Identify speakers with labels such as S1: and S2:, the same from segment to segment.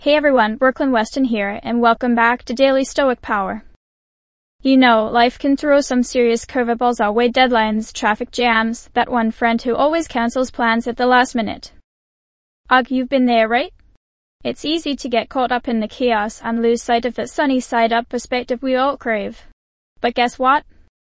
S1: Hey everyone, Brooklyn Weston here, and welcome back to Daily Stoic Power. You know, life can throw some serious curveballs our way: deadlines, traffic jams, that one friend who always cancels plans at the last minute. Ugh, you've been there, right? It's easy to get caught up in the chaos and lose sight of that sunny side up perspective we all crave. But guess what?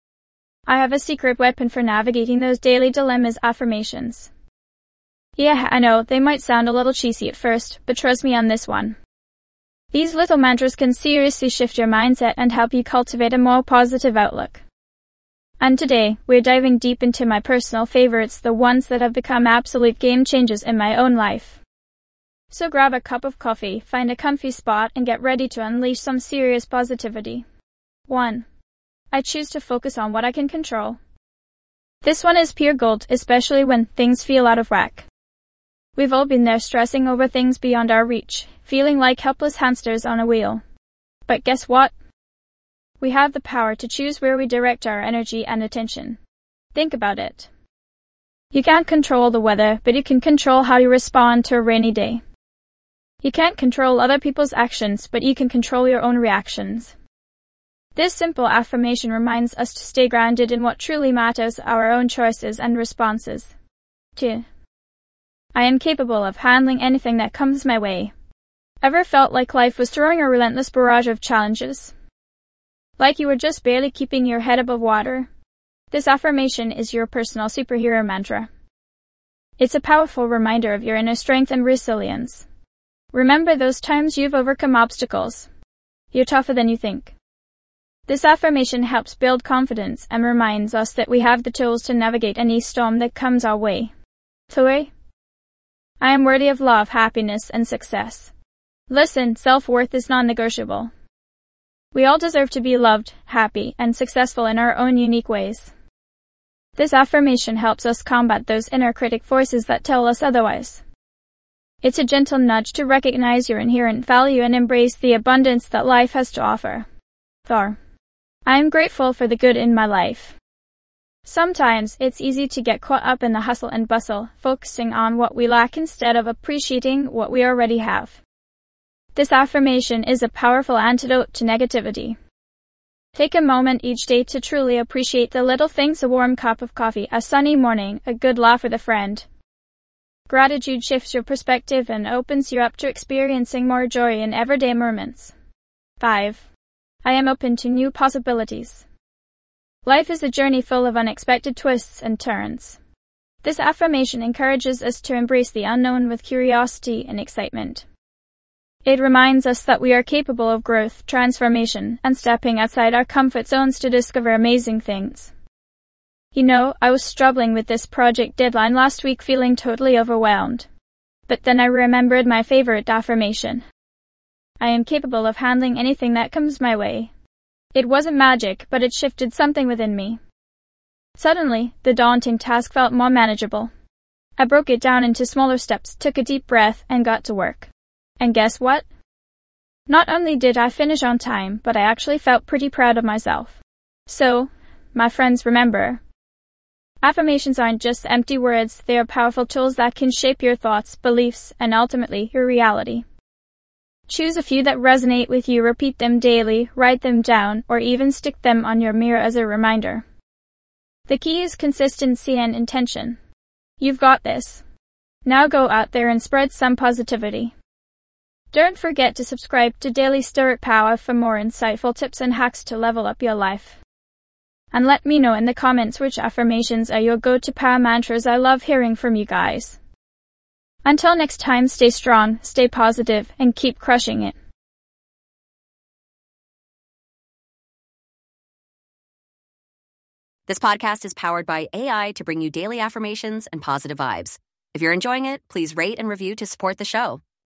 S1: I have a secret weapon for navigating those daily dilemmas: affirmations. Yeah, I know, they might sound a little cheesy at first, but trust me on this one. These little mantras can seriously shift your mindset and help you cultivate a more positive outlook. And today, we're diving deep into my personal favorites, the ones that have become absolute game changers in my own life. So grab a cup of coffee, find a comfy spot, and get ready to unleash some serious positivity. 1. I choose to focus on what I can control. This one is pure gold, especially when things feel out of whack. We've all been there, stressing over things beyond our reach, feeling like helpless hamsters on a wheel. But guess what? We have the power to choose where we direct our energy and attention. Think about it. You can't control the weather, but you can control how you respond to a rainy day. You can't control other people's actions, but you can control your own reactions. This simple affirmation reminds us to stay grounded in what truly matters: our own choices and responses. 2. I am capable of handling anything that comes my way. Ever felt like life was throwing a relentless barrage of challenges? Like you were just barely keeping your head above water? This affirmation is your personal superhero mantra. It's a powerful reminder of your inner strength and resilience. Remember those times you've overcome obstacles. You're tougher than you think. This affirmation helps build confidence and reminds us that we have the tools to navigate any storm that comes our way. 3. I am worthy of love, happiness, and success. Listen, self-worth is non-negotiable. We all deserve to be loved, happy, and successful in our own unique ways. This affirmation helps us combat those inner critic voices that tell us otherwise. It's a gentle nudge to recognize your inherent value and embrace the abundance that life has to offer. 4. I am grateful for the good in my life. Sometimes it's easy to get caught up in the hustle and bustle, focusing on what we lack instead of appreciating what we already have. This affirmation is a powerful antidote to negativity. Take a moment each day to truly appreciate the little things: a warm cup of coffee, a sunny morning, a good laugh with a friend. Gratitude shifts your perspective and opens you up to experiencing more joy in everyday moments. 5. I am open to new possibilities. Life is a journey full of unexpected twists and turns. This affirmation encourages us to embrace the unknown with curiosity and excitement. It reminds us that we are capable of growth, transformation, and stepping outside our comfort zones to discover amazing things. You know, I was struggling with this project deadline last week, feeling totally overwhelmed. But then I remembered my favorite affirmation. I am capable of handling anything that comes my way. It wasn't magic, but it shifted something within me. Suddenly, the daunting task felt more manageable. I broke it down into smaller steps, took a deep breath, and got to work. And guess what? Not only did I finish on time, but I actually felt pretty proud of myself. So, my friends, remember, affirmations aren't just empty words. They are powerful tools that can shape your thoughts, beliefs, and ultimately your reality. Choose a few that resonate with you, repeat them daily, write them down, or even stick them on your mirror as a reminder. The key is consistency and intention. You've got this. Now go out there and spread some positivity. Don't forget to subscribe to Daily Stoic Power for more insightful tips and hacks to level up your life. And let me know in the comments which affirmations are your go-to power mantras. I love hearing from you guys. Until next time, stay strong, stay positive, and keep crushing it.
S2: This podcast is powered by AI to bring you daily affirmations and positive vibes. If you're enjoying it, please rate and review to support the show.